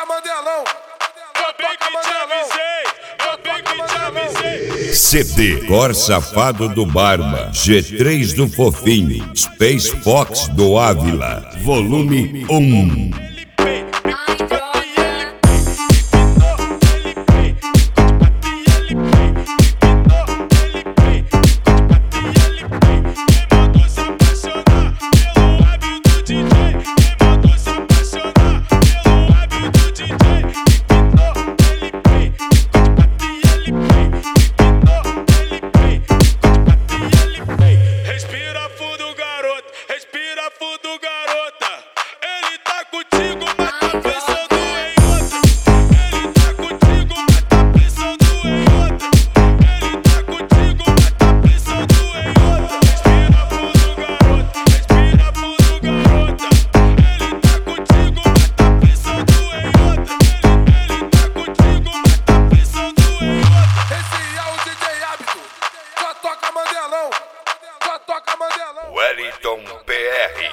toca Mandelão. Só toca Mandelão. Só toca Mandelão. CD Cor Safado do Barba, G3 do Fofinho, Space Fox do Ávila, volume 1. Wellington PR.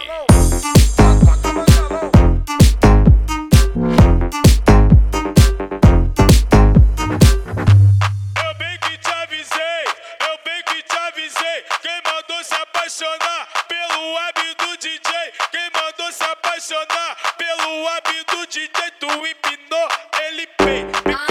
Eu bem que te avisei, quem mandou se apaixonar pelo web do DJ, quem mandou se apaixonar pelo web do DJ, tu empinou, ele pei,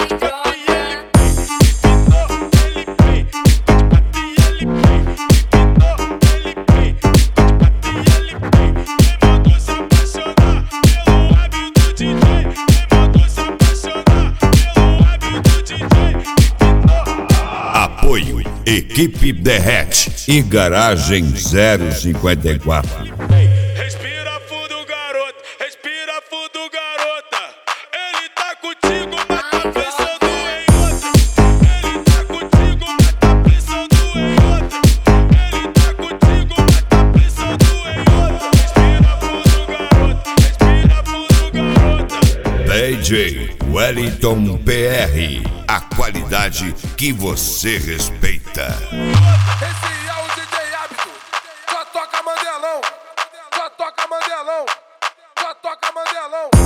Apoio Equipe Derrete e Garagem 054. Respira fundo, garoto, respira fundo, garota. Ele tá contigo, mas tá pensando em outra. Ele tá contigo, mas tá pensando em outra. Ele tá contigo, mas tá pensando em outra. Respira fundo, garoto, respira fundo, garota. DJ Wellington PR, a qualidade que você respeita. Esse é o DJ Hábito. Só toca Mandelão. Só toca Mandelão. Só toca Mandelão.